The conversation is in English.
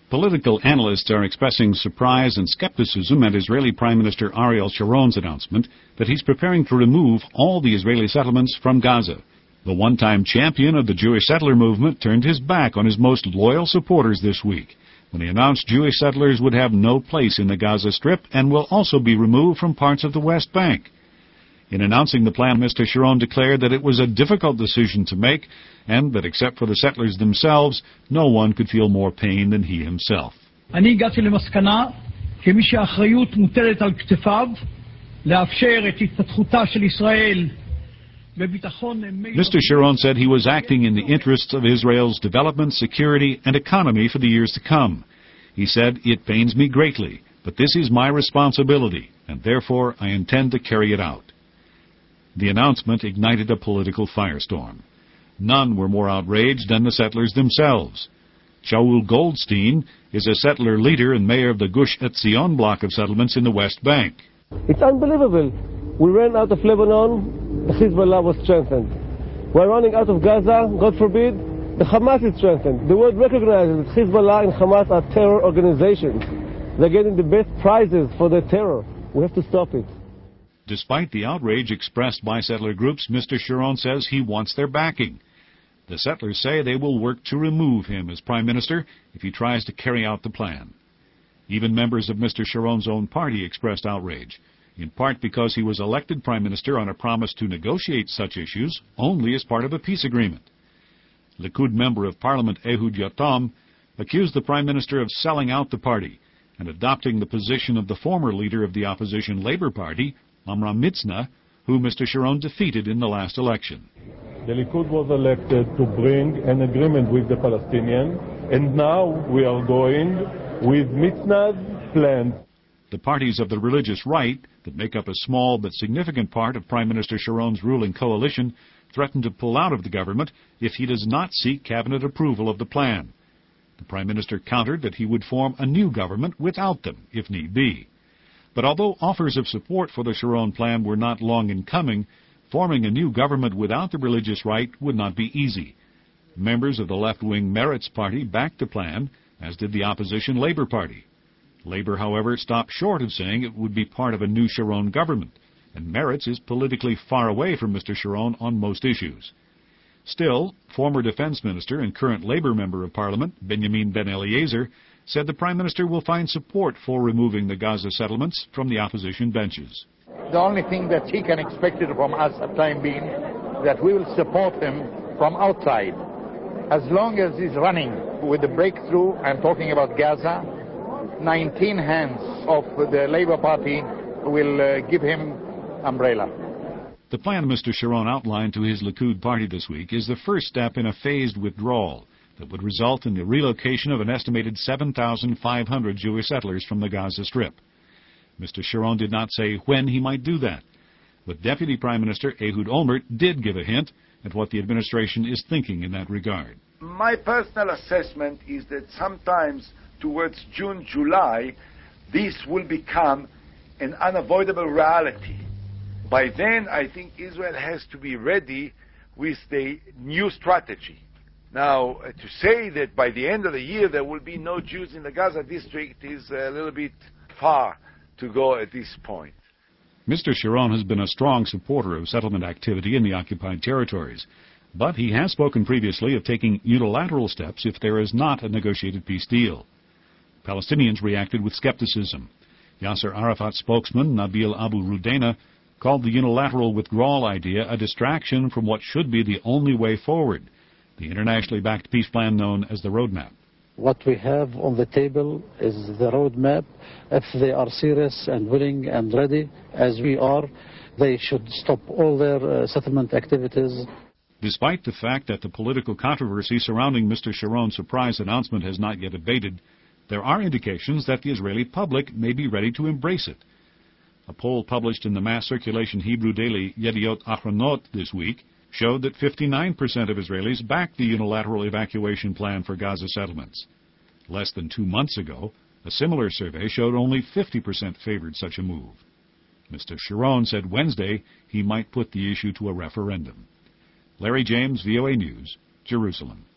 Political analysts are expressing surprise and skepticism at Israeli Prime Minister Ariel Sharon's announcement that he's preparing to remove all the Israeli settlements from Gaza. The one-time champion of the Jewish settler movement turned his back on his most loyal supporters this week when he announced Jewish settlers would have no place in the Gaza Strip and will also be removed from parts of the West Bank. In announcing the plan, Mr. Sharon declared that it was a difficult decision to make and that except for the settlers themselves, no one could feel more pain than he himself. אני הגעתי למסקנה כמי שהאחריות מוטלת על כתפיו לאפשר את התפתחותה של ישראל בביטחון. Mr. Sharon said he was acting in the interests of Israel's development, security, and economy for the years to come. He said, "It pains me greatly, but this is my responsibility, and therefore I intend to carry it out." The announcement ignited a political firestorm. None were more outraged than the settlers themselves. Shaul Goldstein is a settler leader and mayor of the Gush Etzion block of settlements in the West Bank. It's unbelievable. We ran out of Lebanon, the Hezbollah was strengthened. We're running out of Gaza, God forbid, the Hamas is strengthened. The world recognizes that Hezbollah and Hamas are terror organizations. They're getting the best prizes for their terror. We have to stop it. Despite the outrage expressed by settler groups, Mr. Sharon says he wants their backing. The settlers say they will work to remove him as prime minister if he tries to carry out the plan. Even members of Mr. Sharon's own party expressed outrage, in part because he was elected prime minister on a promise to negotiate such issues only as part of a peace agreement. Likud member of parliament Ehud Yotam accused the prime minister of selling out the party and adopting the position of the former leader of the opposition Labour Party, Amram Mitznah, who Mr. Sharon defeated in the last election. The Likud was elected to bring an agreement with the Palestinians, and now we are going with Mitznah's plan. The parties of the religious right, that make up a small but significant part of Prime Minister Sharon's ruling coalition, threatened to pull out of the government if he does not seek cabinet approval of the plan. The Prime Minister countered that he would form a new government without them, if need be. But although offers of support for the Sharon plan were not long in coming, forming a new government without the religious right would not be easy. Members of the left-wing Meretz party backed the plan, as did the opposition Labour Party. Labour, however, stopped short of saying it would be part of a new Sharon government, and Meretz is politically far away from Mr. Sharon on most issues. Still, former Defence Minister and current Labour Member of Parliament, Benjamin Ben-Eliezer, said the Prime Minister will find support for removing the Gaza settlements from the opposition benches. The only thing that he can expect from us at the time being that we will support him from outside. As long as he's running with the breakthrough, I'm talking about Gaza, 19 hands of the Labour Party will give him umbrella. The plan Mr. Sharon outlined to his Likud party this week is the first step in a phased withdrawal that would result in the relocation of an estimated 7,500 Jewish settlers from the Gaza Strip. Mr. Sharon did not say when he might do that, but Deputy Prime Minister Ehud Olmert did give a hint at what the administration is thinking in that regard. My personal assessment is that sometimes towards June, July, this will become an unavoidable reality. By then, I think Israel has to be ready with the new strategy. Now, to say that by the end of the year there will be no Jews in the Gaza district is a little bit far to go at this point. Mr. Sharon has been a strong supporter of settlement activity in the occupied territories, but he has spoken previously of taking unilateral steps if there is not a negotiated peace deal. Palestinians reacted with skepticism. Yasser Arafat's spokesman, Nabil Abu Rudaina, called the unilateral withdrawal idea a distraction from what should be the only way forward, the internationally backed peace plan known as the Roadmap. What we have on the table is the roadmap. If they are serious and willing and ready, as we are, they should stop all their settlement activities. Despite the fact that the political controversy surrounding Mr. Sharon's surprise announcement has not yet abated, there are indications that the Israeli public may be ready to embrace it. A poll published in the mass circulation Hebrew daily Yediot Achronot this week showed that 59% of Israelis backed the unilateral evacuation plan for Gaza settlements. Less than 2 months ago, a similar survey showed only 50% favored such a move. Mr. Sharon said Wednesday he might put the issue to a referendum. Larry James, VOA News, Jerusalem.